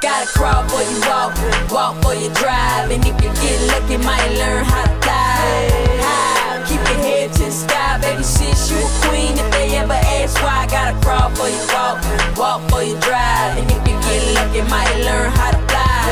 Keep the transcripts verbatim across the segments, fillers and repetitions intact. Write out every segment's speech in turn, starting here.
Gotta crawl before you walk, walk before you drive. And if you get lucky, might learn how to fly. High, keep your head to the sky, baby sis, you a queen. If they ever ask why, gotta crawl before you walk, walk before you drive. And if you get lucky, might learn how to fly.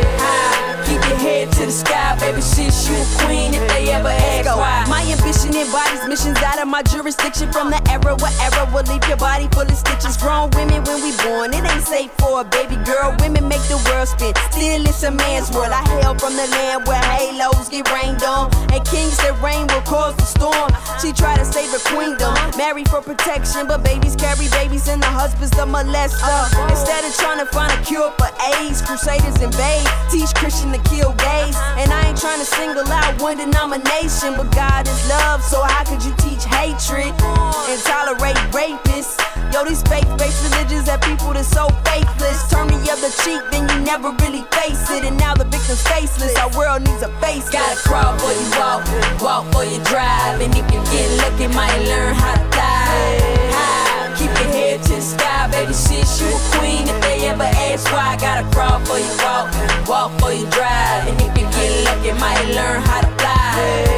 High, keep your head to the sky, baby sis, you a queen. If they ever ask why. My ambition embodies missions out of my jurisdiction. From the era where era will leave your body full of stitches. Grown women when we born, it ain't safe for a baby girl. Women make the world spin, still it's a man's world. I hail from the land where halos get rained on, and kings that reign will cause the storm. She try to save her queendom, married for protection, but babies carry babies and the husband's the molester. Instead of trying to find a cure for AIDS, crusaders invade, teach Christian to kill gays. And I ain't trying to single out one denomination, but God is love, so how could you teach hatred and tolerate rapists? Yo, these faith-based religions have people that's so faithless. Turn the other cheek, then you never really face it. And now the victim's faceless, our world needs a face. Gotta crawl before you walk, walk before you drive. And if you get lucky, might learn how to fly. High, keep your head to the sky, baby sis, you a queen. If they ever ask why, gotta crawl before you walk, walk before you drive. And if you get lucky, might learn how to fly.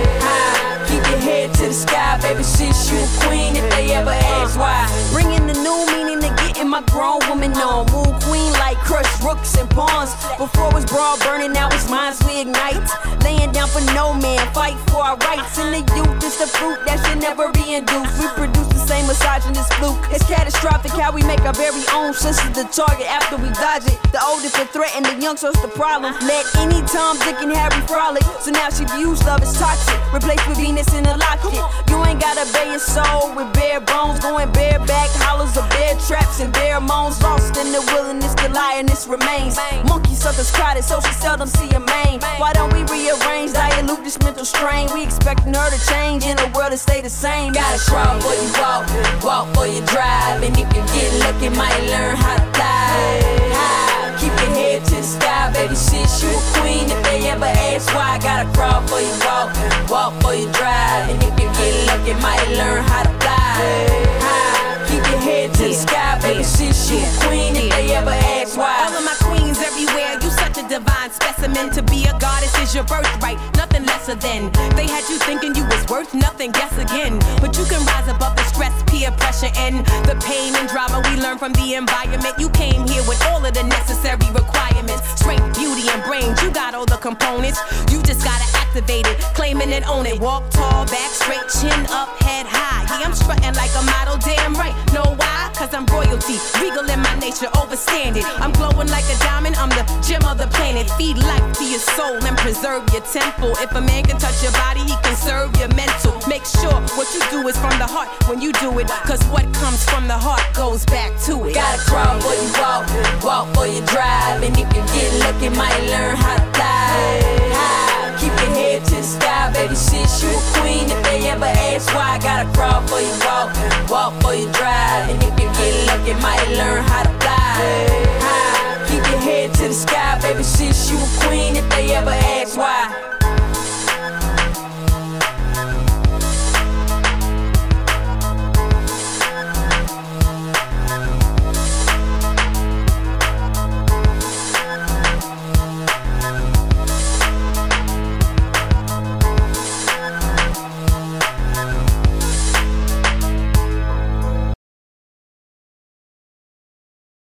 High, keep your head to the sky, baby sis, you a queen. If they ever ask why. Bringing the new meaning to getting my grown woman on. Moon queen like crushed rooks and pawns. Before it was broad burning, now it's minds we ignite. Laying down for no man, fight for our rights. And the youth is the fruit that should never be induced. We produce the same misogynist fluke. It's catastrophic how we make our very own sisters the target after we dodge it. The oldest the threat and the young so's the problem. Let any Tom, Dick, and Harry frolic. So now she views love as toxic, replaced with Venus in a locket. You ain't gotta bare your soul with bare bones, going bareback, hollows of bear traps and bare moans. Lost in the wilderness, the lioness remains. Monkey suckers crowded, so she seldom see a mane. Why don't we rearrange, dilute this mental strain? We expecting her to change in a world to stay the same. Gotta crawl before you walk, walk before you drive. And if you get lucky, might learn how to fly. High, keep your head to the sky, baby sis, you a queen. If they ever ask why, gotta crawl before you walk, walk before you drive. And if you get lucky, might learn how to fly. High, keep your head to the sky, baby sis, you a queen. If they ever ask why. All of my queens everywhere, you such a divine specimen. To be a goddess is your birthright, nothing lesser than. They had you thinking you was worth nothing, guess again. But you can rise above the stress, peer pressure, and the pain and drama we learn from the environment. You came here with all of the necessary requirements. Strength, beauty, and brains, you got all the components. You just gotta activate it, claiming it, own it. Walk tall, back straight, chin up, head high. Yeah, I'm strutting like a model, damn right. Know why? Cause I'm royalty, regal in my nature, overstand it. I'm glowing like a diamond, I'm the gem of the planet. Feed life to your soul and preserve your temple. If a man can touch your body, he can serve your mental. Make sure what you do is from the heart when you do it, cause what comes from the heart goes back to it. Gotta crawl before you walk, walk before you drive. And if you get lucky, might learn how to fly. High, keep your head to the sky, baby sis, you a queen. If they ever ask why, gotta crawl before you walk, walk before you drive. And if you get lucky, might learn how to fly. High, keep your head to the sky, baby sis, you a queen. If they ever ask why.